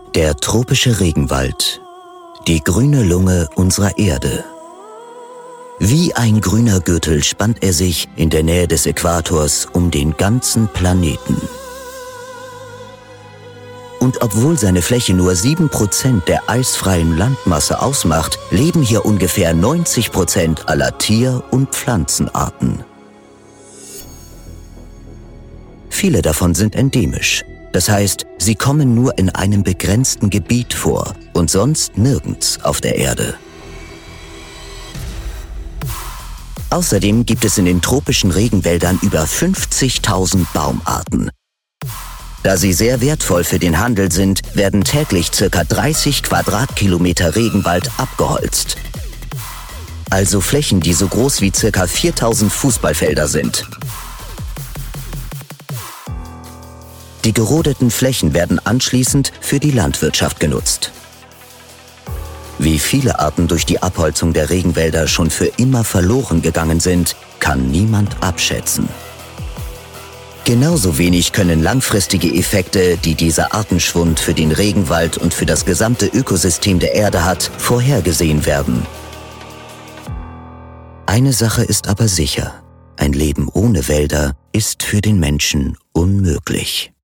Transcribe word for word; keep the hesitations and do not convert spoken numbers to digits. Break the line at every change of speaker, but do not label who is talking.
Der tropische Regenwald, die grüne Lunge unserer Erde. Wie ein grüner Gürtel spannt er sich in der Nähe des Äquators um den ganzen Planeten. Und obwohl seine Fläche nur sieben Prozent der eisfreien Landmasse ausmacht, leben hier ungefähr neunzig Prozent aller Tier- und Pflanzenarten. Viele davon sind endemisch. Das heißt, sie kommen nur in einem begrenzten Gebiet vor und sonst nirgends auf der Erde. Außerdem gibt es in den tropischen Regenwäldern über fünfzigtausend Baumarten. Da sie sehr wertvoll für den Handel sind, werden täglich ca. dreißig Quadratkilometer Regenwald abgeholzt. Also Flächen, die so groß wie ca. viertausend Fußballfelder sind. Die gerodeten Flächen werden anschließend für die Landwirtschaft genutzt. Wie viele Arten durch die Abholzung der Regenwälder schon für immer verloren gegangen sind, kann niemand abschätzen. Genauso wenig können langfristige Effekte, die dieser Artenschwund für den Regenwald und für das gesamte Ökosystem der Erde hat, vorhergesehen werden. Eine Sache ist aber sicher: Ein Leben ohne Wälder ist für den Menschen unmöglich.